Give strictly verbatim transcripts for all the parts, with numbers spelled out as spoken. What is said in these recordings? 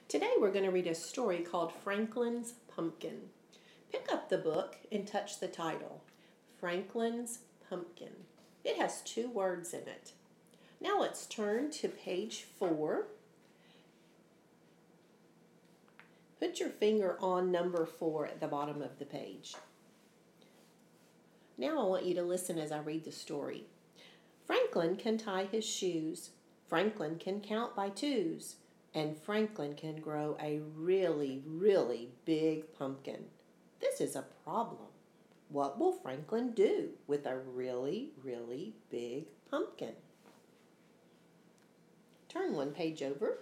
Today we're going to read a story called Franklin's Pumpkin. Pick up the book and touch the title, Franklin's Pumpkin. It has two words in it. Now let's turn to page four. Put your finger on number four at the bottom of the page. Now I want you to listen as I read the story. Franklin can tie his shoes. Franklin can count by twos. And Franklin can grow a really, really big pumpkin. This is a problem. What will Franklin do with a really, really big pumpkin? Turn one page over.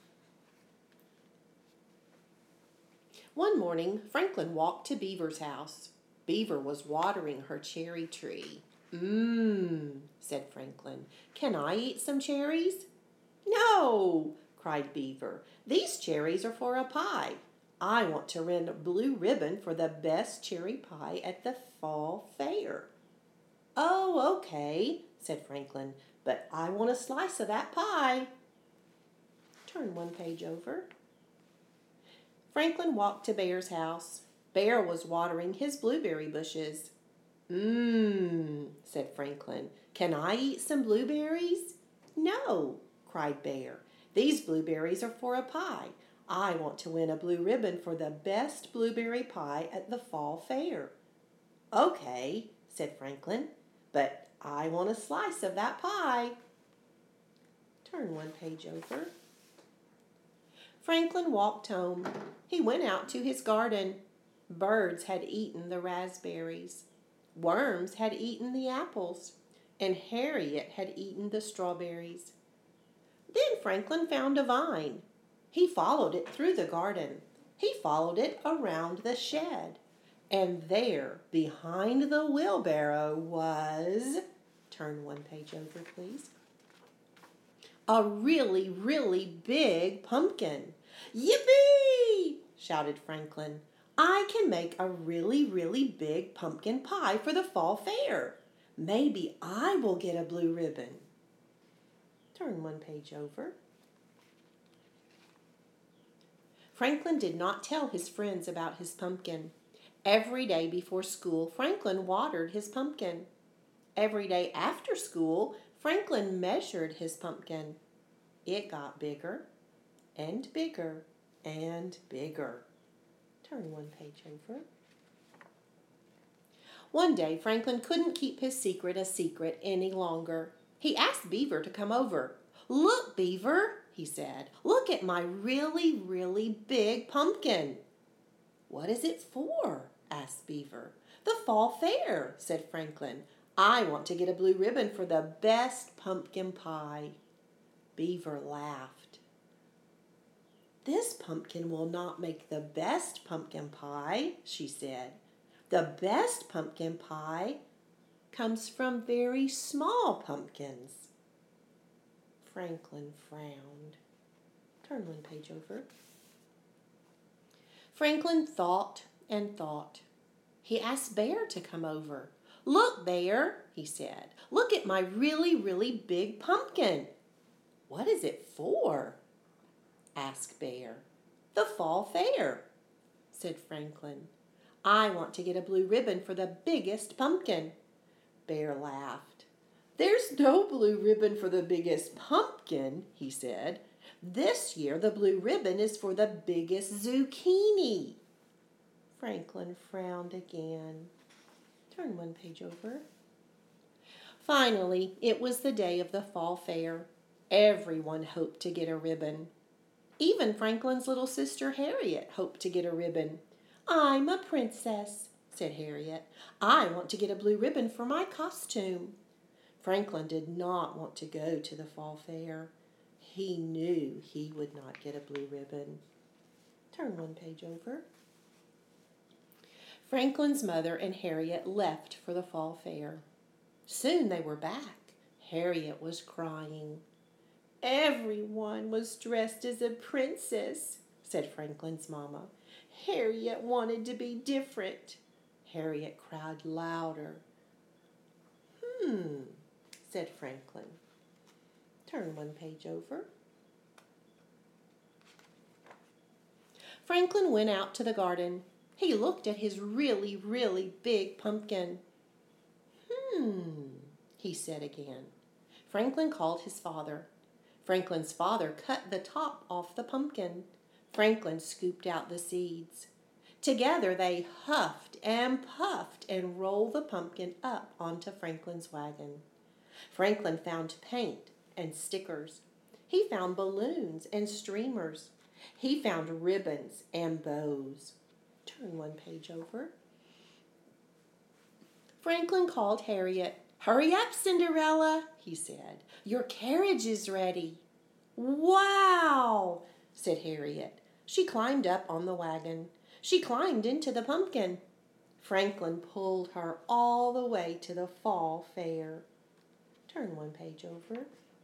One morning, Franklin walked to Beaver's house. Beaver was watering her cherry tree. Mmm, said Franklin. Can I eat some cherries? No, cried Beaver. These cherries are for a pie. I want to win a blue ribbon for the best cherry pie at the fall fair. Oh, okay, said Franklin, but I want a slice of that pie. Turn one page over. Franklin walked to Bear's house. Bear was watering his blueberry bushes. Mmm, said Franklin. Can I eat some blueberries? No, cried Bear. These blueberries are for a pie. I want to win a blue ribbon for the best blueberry pie at the fall fair. Okay, said Franklin, but I want a slice of that pie. Turn one page over. Franklin walked home. He went out to his garden. Birds had eaten the raspberries. Worms had eaten the apples. And Harriet had eaten the strawberries. Then Franklin found a vine. He followed it through the garden. He followed it around the shed. And there, behind the wheelbarrow, was... Turn one page over, please. A really, really big pumpkin. Yippee! Shouted Franklin. I can make a really, really big pumpkin pie for the fall fair. Maybe I will get a blue ribbon. Turn one page over. Franklin did not tell his friends about his pumpkin. Every day before school, Franklin watered his pumpkin. Every day after school, Franklin measured his pumpkin. It got bigger and bigger and bigger. Turn one page over. One day, Franklin couldn't keep his secret a secret any longer. He asked Beaver to come over. Look, Beaver, he said. Look at my really, really big pumpkin. What is it for? Asked Beaver. The fall fair, said Franklin. I want to get a blue ribbon for the best pumpkin pie. Beaver laughed. This pumpkin will not make the best pumpkin pie, she said. The best pumpkin pie comes from very small pumpkins. Franklin frowned. Turn one page over. Franklin thought and thought. He asked Bear to come over. Look, Bear, he said. Look at my really, really big pumpkin. What is it for? Asked Bear. The fall fair, said Franklin. I want to get a blue ribbon for the biggest pumpkin. Bear laughed. There's no blue ribbon for the biggest pumpkin, he said. This year the blue ribbon is for the biggest zucchini. Franklin frowned again. Turn one page over. Finally, it was the day of the fall fair. Everyone hoped to get a ribbon. Even Franklin's little sister Harriet hoped to get a ribbon. I'm a princess, said Harriet. I want to get a blue ribbon for my costume. Franklin did not want to go to the fall fair. He knew he would not get a blue ribbon. Turn one page over. Franklin's mother and Harriet left for the fall fair. Soon they were back. Harriet was crying. Everyone was dressed as a princess, said Franklin's mama. Harriet wanted to be different. Harriet cried louder. Hmm, said Franklin. Turn one page over. Franklin went out to the garden. He looked at his really, really big pumpkin. Hmm, he said again. Franklin called his father. Franklin's father cut the top off the pumpkin. Franklin scooped out the seeds. Together they huffed and puffed and rolled the pumpkin up onto Franklin's wagon. Franklin found paint and stickers. He found balloons and streamers. He found ribbons and bows. Turn one page over. Franklin called Harriet. "Hurry up, Cinderella," he said. "Your carriage is ready." "Wow," said Harriet. She climbed up on the wagon. She climbed into the pumpkin. Franklin pulled her all the way to the fall fair. Turn one page over.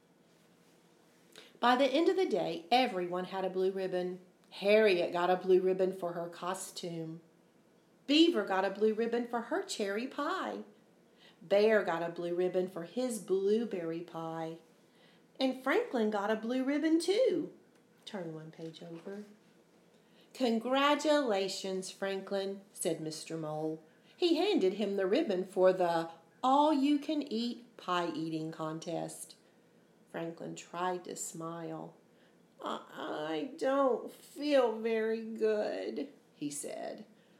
By the end of the day, everyone had a blue ribbon. Harriet got a blue ribbon for her costume. Beaver got a blue ribbon for her cherry pie. Bear got a blue ribbon for his blueberry pie. And Franklin got a blue ribbon too. Turn one page over. "Congratulations, Franklin," said Mister Mole. He handed him the ribbon for the all-you-can-eat pie-eating contest. Franklin tried to smile. I, I don't feel very good," he said.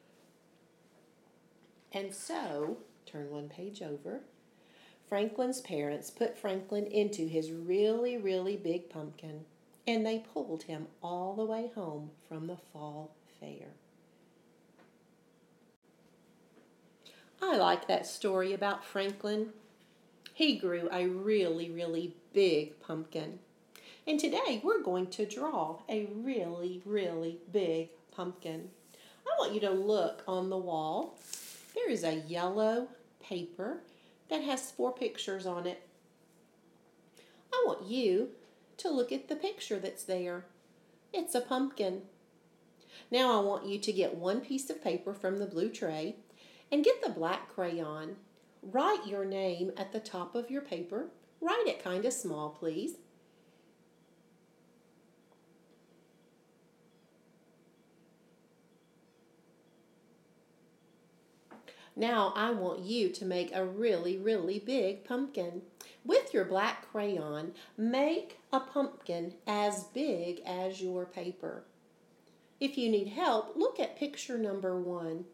And so, turn one page over, Franklin's parents put Franklin into his really, really big pumpkin, and they pulled him all the way home from the fall fair. I like that story about Franklin. He grew a really, really big pumpkin. And today we're going to draw a really, really big pumpkin. I want you to look on the wall. There is a yellow paper that has four pictures on it. I want you to look at the picture that's there. It's a pumpkin. Now I want you to get one piece of paper from the blue tray and get the black crayon. Write your name at the top of your paper. Write it kind of small, please. Now I want you to make a really, really big pumpkin. With your black crayon, make a pumpkin as big as your paper. If you need help, look at picture number one.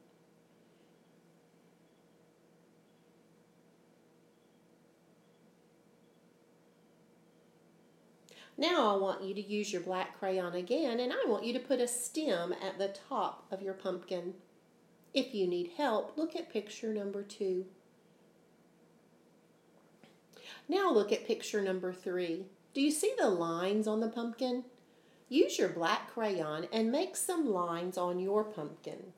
Now I want you to use your black crayon again, and I want you to put a stem at the top of your pumpkin. If you need help, look at picture number two. Now look at picture number three. Do you see the lines on the pumpkin? Use your black crayon and make some lines on your pumpkin.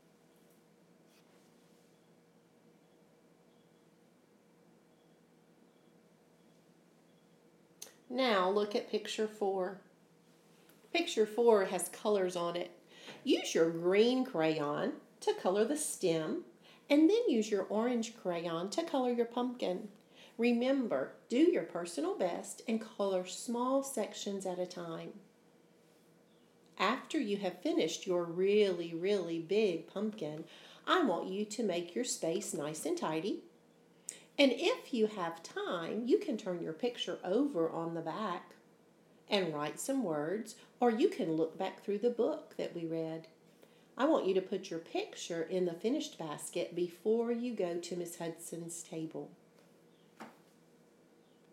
Now look at picture four. Picture four has colors on it. Use your green crayon to color the stem, and then use your orange crayon to color your pumpkin. Remember, do your personal best and color small sections at a time. After you have finished your really, really big pumpkin, I want you to make your space nice and tidy. And if you have time, you can turn your picture over on the back and write some words, or you can look back through the book that we read. I want you to put your picture in the finished basket before you go to Miss Hudson's table.